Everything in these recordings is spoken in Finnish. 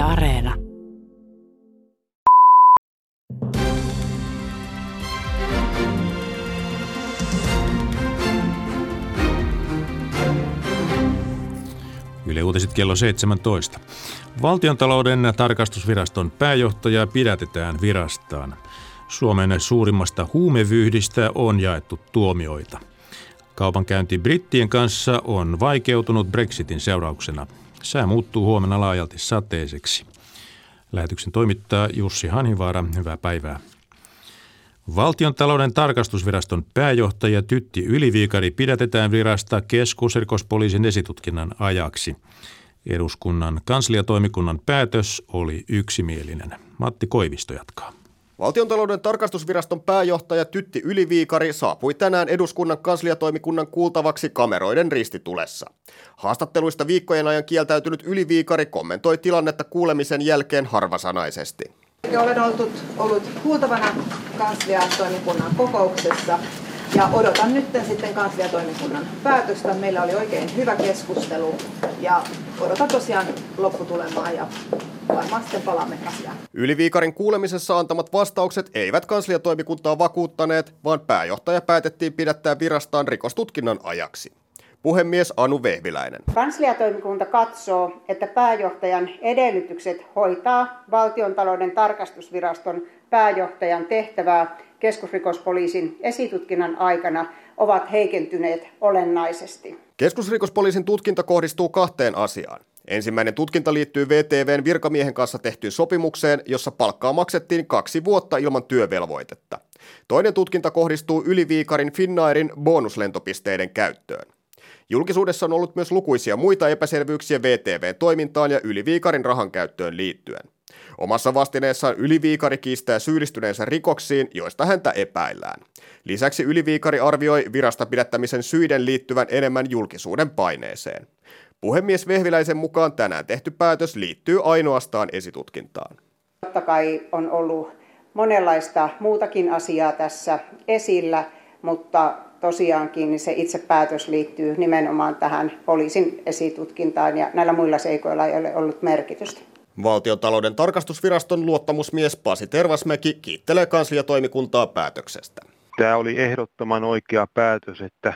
Areena. Yle Uutiset kello 17. Valtiontalouden tarkastusviraston pääjohtaja pidätetään virastaan. Suomen suurimmasta huumevyyhdistä on jaettu tuomioita. Kaupankäynti brittien kanssa on vaikeutunut Brexitin seurauksena. Sää muuttuu huomenna laajalti sateiseksi. Lähetyksen toimittaa Jussi Hanhivaara. Hyvää päivää. Valtiontalouden tarkastusviraston pääjohtaja Tytti Yli-Viikari pidätetään virasta keskusrikospoliisin esitutkinnan ajaksi. Eduskunnan kansliatoimikunnan päätös oli yksimielinen. Matti Koivisto jatkaa. Valtiontalouden tarkastusviraston pääjohtaja Tytti Yli-Viikari saapui tänään eduskunnan kansliatoimikunnan kuultavaksi kameroiden ristitulessa. Haastatteluista viikkojen ajan kieltäytynyt Yli-Viikari kommentoi tilannetta kuulemisen jälkeen harvasanaisesti. Olen ollut kuultavana kansliatoimikunnan kokouksessa ja odotan nyt sitten kansliatoimikunnan päätöstä. Meillä oli oikein hyvä keskustelu ja odotan tosiaan lopputulemaa ja varmaan sitten palaamme asiaan. Yli-Viikarin kuulemisessa antamat vastaukset eivät kansliatoimikuntaa vakuuttaneet, vaan pääjohtaja päätettiin pidättää virastaan rikostutkinnan ajaksi. Puhemies Anu Vehviläinen. Kansliatoimikunta katsoo, että pääjohtajan edellytykset hoitaa Valtiontalouden tarkastusviraston pääjohtajan tehtävää keskusrikospoliisin esitutkinnan aikana ovat heikentyneet olennaisesti. Keskusrikospoliisin tutkinta kohdistuu kahteen asiaan. Ensimmäinen tutkinta liittyy VTV:n virkamiehen kanssa tehtyyn sopimukseen, jossa palkkaa maksettiin 2 vuotta ilman työvelvoitetta. Toinen tutkinta kohdistuu Yli-Viikarin Finnairin bonuslentopisteiden käyttöön. Julkisuudessa on ollut myös lukuisia muita epäselvyyksiä VTV:n toimintaan ja Yli-Viikarin rahan käyttöön liittyen. Omassa vastineessaan Yli-Viikari kiistää syyllistyneensä rikoksiin, joista häntä epäillään. Lisäksi Yli-Viikari arvioi virasta pidättämisen syiden liittyvän enemmän julkisuuden paineeseen. Puhemies Vehviläisen mukaan tänään tehty päätös liittyy ainoastaan esitutkintaan. Totta kai on ollut monenlaista muutakin asiaa tässä esillä, mutta tosiaankin se itse päätös liittyy nimenomaan tähän poliisin esitutkintaan ja näillä muilla seikoilla ei ole ollut merkitystä. Valtiontalouden tarkastusviraston luottamusmies Pasi Tervasmäki kiittelee kansliatoimikuntaa päätöksestä. Tämä oli ehdottoman oikea päätös, että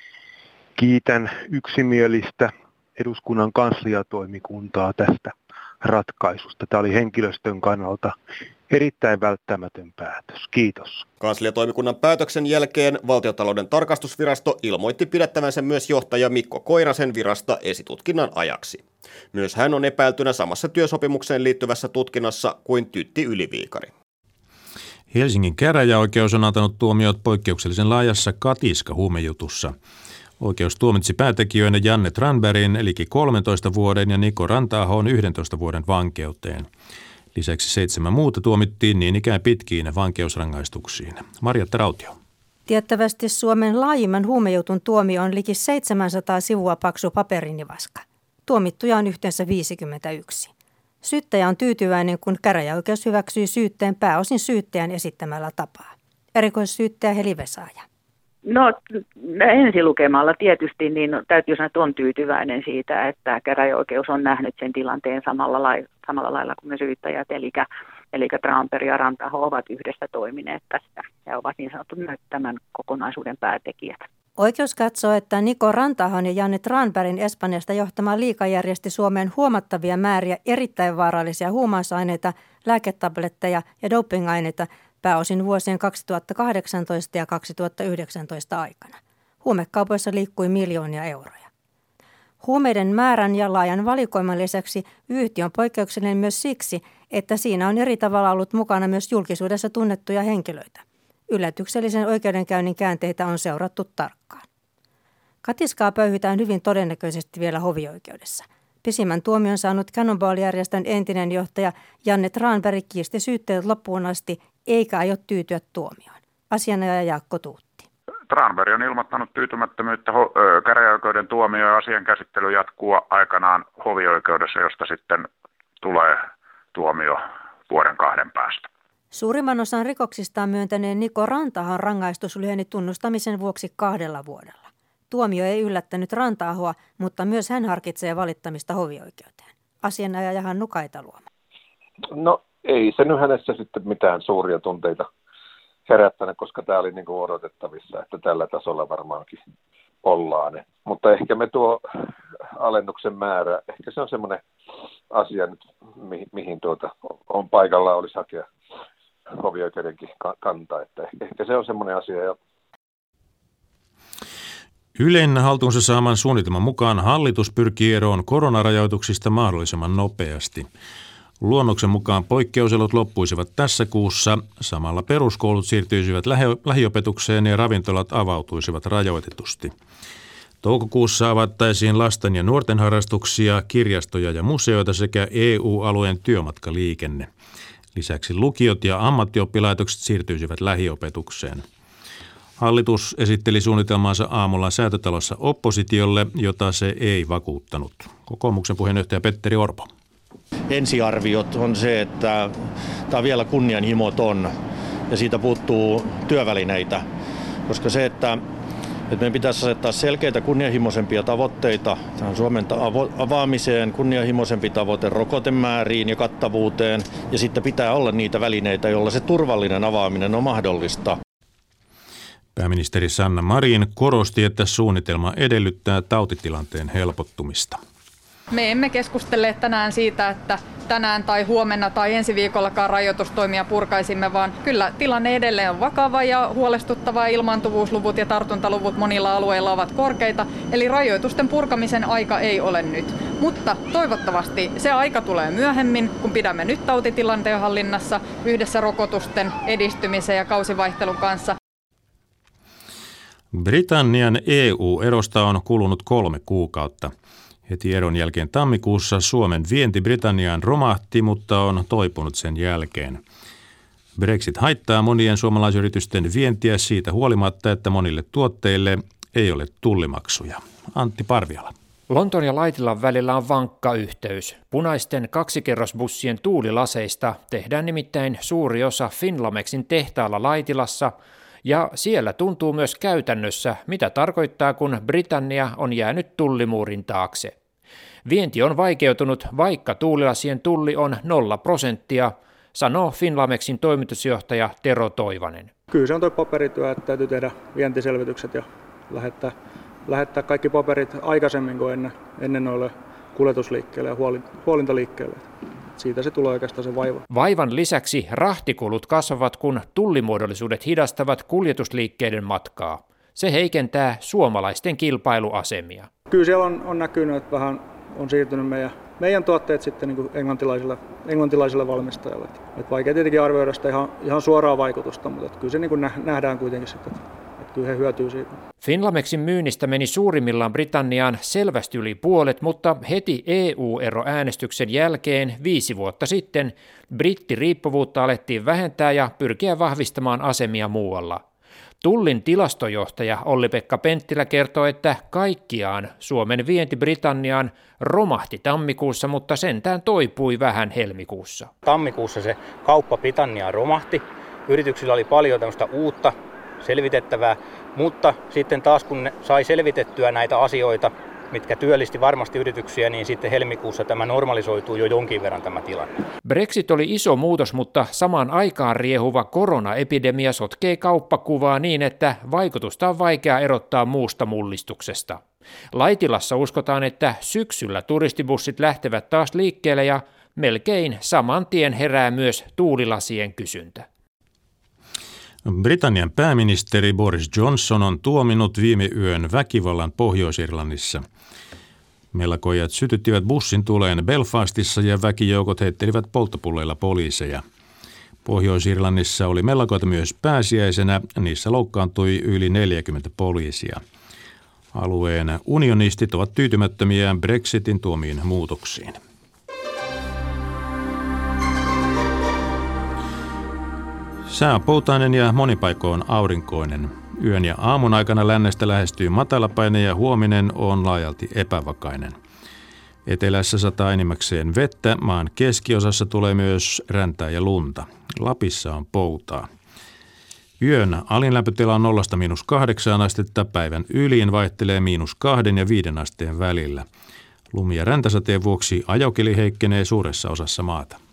kiitän yksimielistä eduskunnan kansliatoimikuntaa tästä ratkaisusta. Tämä oli henkilöstön kannalta erittäin välttämätön päätös. Kiitos. Kansliatoimikunnan päätöksen jälkeen Valtiontalouden tarkastusvirasto ilmoitti pidättävänsä myös johtaja Mikko Koirasen virasta esitutkinnan ajaksi. Myös hän on epäiltynä samassa työsopimukseen liittyvässä tutkinnassa kuin Tytti Yli-Viikari. Helsingin käräjäoikeus on antanut tuomiot poikkeuksellisen laajassa katiska-huumejutussa. Oikeus tuomitsi päätekijöinä Janne Tranbergin liki 13 vuoden ja Niko Ranta-ahon 11 vuoden vankeuteen. Lisäksi 7 muuta tuomittiin niin ikään pitkiin vankeusrangaistuksiin. Marjatta Rautio. Tiettävästi Suomen laajimman huumejutun tuomio on liki 700 sivua paksu paperinivaska. Tuomittuja on yhteensä 51. Syyttäjä on tyytyväinen, kun käräjäoikeus hyväksyi syytteen pääosin syyttäjän esittämällä tapaa. Erikoissyyttäjä Heli Vesaaja. No ensilukemalla tietysti niin täytyy sanoa, että on tyytyväinen siitä, että käräjäoikeus on nähnyt sen tilanteen samalla lailla kuin me syyttäjät, eli Tranberg ja Ranta-aho ovat yhdessä toimineet tässä ja ovat niin sanottu tämän kokonaisuuden päätekijät. Oikeus katsoo, että Niko Ranta-ahon ja Janne Tranbergin Espanjasta johtama liiga järjesti Suomeen huomattavia määriä erittäin vaarallisia huumausaineita, lääketabletteja ja dopingaineita pääosin vuosien 2018 ja 2019 aikana. Huumekaupoissa liikkui miljoonia euroja. Huumeiden määrän ja laajan valikoiman lisäksi yhtiö on poikkeuksellinen myös siksi, että siinä on eri tavalla ollut mukana myös julkisuudessa tunnettuja henkilöitä. Yllätyksellisen oikeudenkäynnin käänteitä on seurattu tarkkaan. Katiskaa pöyhytään hyvin todennäköisesti vielä hovioikeudessa. Pisimmän tuomion saanut Cannonball-järjestön entinen johtaja Janne Tranberg kiisti syytteet loppuun asti eikä aio tyytyä tuomioon. Asianajaja Jaakko Tuutti. Tranberg on ilmoittanut tyytymättömyyttä käräjäoikeuden tuomio ja asian käsittely jatkuu aikanaan hovioikeudessa, josta sitten tulee tuomio 1-2 päästä. Suurimman osan rikoksistaan myöntäneen Niko Ranta-ahon rangaistus lyheni tunnustamisen vuoksi 2 vuodella. Tuomio ei yllättänyt Ranta-ahoa, mutta myös hän harkitsee valittamista hovioikeuteen. Asianajaja Hannu Kaitaluoma. No ei se nyt hänessä sitten mitään suuria tunteita herättänyt, koska tämä oli niin kuin odotettavissa, että tällä tasolla varmaankin ollaan. Mutta ehkä me tuo alennuksen määrä, ehkä se on semmoinen asia nyt, mihin on paikallaan olisi hakea hovioikeudenkin kantaa, että ehkä se on semmoinen asia. Ylen haltuunsa saaman suunnitelman mukaan hallitus pyrkii eroon koronarajoituksista mahdollisimman nopeasti. Luonnoksen mukaan poikkeusolot loppuisivat tässä kuussa, samalla peruskoulut siirtyisivät lähiopetukseen ja ravintolat avautuisivat rajoitetusti. Toukokuussa avattaisiin lasten ja nuorten harrastuksia, kirjastoja ja museoita sekä EU-alueen työmatkaliikenne. Lisäksi lukiot ja ammattioppilaitokset siirtyisivät lähiopetukseen. Hallitus esitteli suunnitelmaansa aamulla Säätötalossa oppositiolle, jota se ei vakuuttanut. Kokoomuksen puheenjohtaja Petteri Orpo. Ensiarviot on se, että tämä on vielä kunnianhimoton ja siitä puuttuu työvälineitä, koska se, että meidän pitäisi asettaa selkeitä kunnianhimoisempia tavoitteita tähän Suomen avaamiseen, kunnianhimoisempi tavoite rokotemääriin ja kattavuuteen ja sitten pitää olla niitä välineitä, joilla se turvallinen avaaminen on mahdollista. Pääministeri Sanna Marin korosti, että suunnitelma edellyttää tautitilanteen helpottumista. Me emme keskustele tänään siitä, että tänään tai huomenna tai ensi viikollakaan rajoitustoimia purkaisimme, vaan kyllä tilanne edelleen on vakava ja huolestuttava. Ilmaantuvuusluvut ja tartuntaluvut monilla alueilla ovat korkeita, eli rajoitusten purkamisen aika ei ole nyt. Mutta toivottavasti se aika tulee myöhemmin, kun pidämme nyt tautitilanteen hallinnassa yhdessä rokotusten edistymisen ja kausivaihtelun kanssa. Britannian EU-erosta on kulunut 3 kuukautta. Heti eron jälkeen tammikuussa Suomen vienti Britanniaan romahti, mutta on toipunut sen jälkeen. Brexit haittaa monien suomalaisyritysten vientiä siitä huolimatta, että monille tuotteille ei ole tullimaksuja. Antti Parviala. Lontoon ja Laitilan välillä on vankka yhteys. Punaisten kaksikerrosbussien tuulilaseista tehdään nimittäin suuri osa Finlamexin tehtaalla Laitilassa, ja siellä tuntuu myös käytännössä, mitä tarkoittaa, kun Britannia on jäänyt tullimuurin taakse. Vienti on vaikeutunut, vaikka tuulilasien tulli on 0%, sanoo Finlamexin toimitusjohtaja Tero Toivanen. Kyllä se on tuo paperityö, että täytyy tehdä vientiselvitykset ja lähettää kaikki paperit aikaisemmin kuin ennen noille kuljetusliikkeelle ja huolintaliikkeelle. Siitä se tulee oikeastaan se vaiva. Vaivan lisäksi rahtikulut kasvavat, kun tullimuodollisuudet hidastavat kuljetusliikkeiden matkaa. Se heikentää suomalaisten kilpailuasemia. Kyllä siellä on näkynyt, että vähän on siirtynyt meidän tuotteet sitten niin kuin englantilaisille valmistajille. Että vaikea tietenkin arvioida sitä ihan suoraa vaikutusta, mutta kyllä se niin kuin nähdään kuitenkin sitten, että kyllä he hyötyy siitä. Finlamexin myynnistä meni suurimmillaan Britanniaan selvästi yli puolet, mutta heti EU-eroäänestyksen jälkeen 5 vuotta sitten brittiriippuvuutta alettiin vähentää ja pyrkiä vahvistamaan asemia muualla. Tullin tilastojohtaja Olli-Pekka Penttilä kertoo, että kaikkiaan Suomen vienti Britanniaan romahti tammikuussa, mutta sentään toipui vähän helmikuussa. Tammikuussa se kauppa Britanniaan romahti. Yrityksillä oli paljon tämmöistä uutta selvitettävää, mutta sitten taas kun ne sai selvitettyä näitä asioita, mitkä työllisti varmasti yrityksiä, niin sitten helmikuussa tämä normalisoituu jo jonkin verran tämä tilanne. Brexit oli iso muutos, mutta samaan aikaan riehuva koronaepidemia sotkee kauppakuvaa niin, että vaikutusta on vaikea erottaa muusta mullistuksesta. Laitilassa uskotaan, että syksyllä turistibussit lähtevät taas liikkeelle ja melkein saman tien herää myös tuulilasien kysyntä. Britannian pääministeri Boris Johnson on tuominnut viime yön väkivallan Pohjois-Irlannissa. Mellakojat sytyttivät bussin tuleen Belfastissa ja väkijoukot heittelivät polttopulleilla poliiseja. Pohjois-Irlannissa oli mellakoita myös pääsiäisenä, niissä loukkaantui yli 40 poliisia. Alueen unionistit ovat tyytymättömiä Brexitin tuomiin muutoksiin. Sää on poutainen ja monipaikoin aurinkoinen. Yön ja aamun aikana lännestä lähestyy matalapaine ja huominen on laajalti epävakainen. Etelässä sataa enimmäkseen vettä, maan keskiosassa tulee myös räntää ja lunta. Lapissa on poutaa. Yön alinlämpötila on 0–8 astetta, päivän yliin vaihtelee -2 ja 5 asteen välillä. Lumi- ja räntäsateen vuoksi ajokeli heikkenee suuressa osassa maata.